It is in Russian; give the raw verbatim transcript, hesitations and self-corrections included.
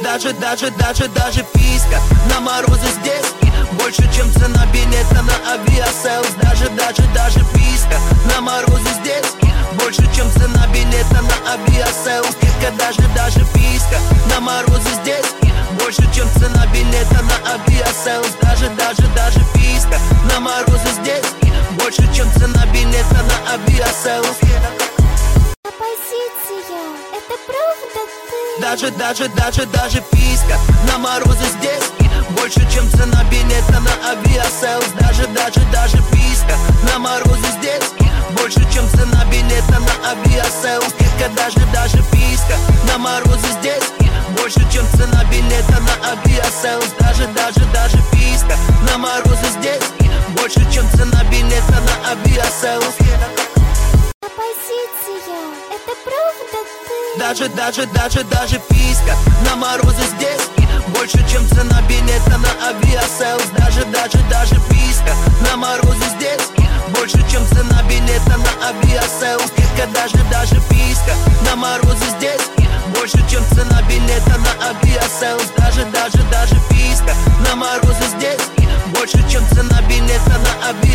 Даже, даже, даже, даже писка на морозы здесь больше, чем цена билета на авиаселс. Даже, даже, даже писка на морозы здесь больше, чем цена билета на авиаселс. Детка, даже, даже писка на морозы здесь больше, чем цена билета на авиаселс. Даже, даже, даже писка на морозы здесь больше, чем цена билета на авиаселс. Оппозиция, это правда ты? Даже, даже, даже, даже писка на морозы здесь больше, чем цена билета на авиаселс. Даже, даже, даже писка на морозы здесь больше, чем цена билета на авиаселс. Детка, даже, даже писка на морозы здесь больше, чем цена билета на авиаселс. Даже, даже, даже писка на морозы здесь больше, чем цена билета на авиаселс. Оппозиция, это правда ты? Даже, даже, даже, даже писка на морозы здесь больше, чем цена билета на авиаселс. Даже, даже, даже писка на морозы здесь больше, чем цена билета на авиаселс. Детка, даже, даже писка на морозы здесь больше, чем цена билета на авиаселс. Даже, даже, даже писка на морозы здесь больше, чем цена билета на авиаселс.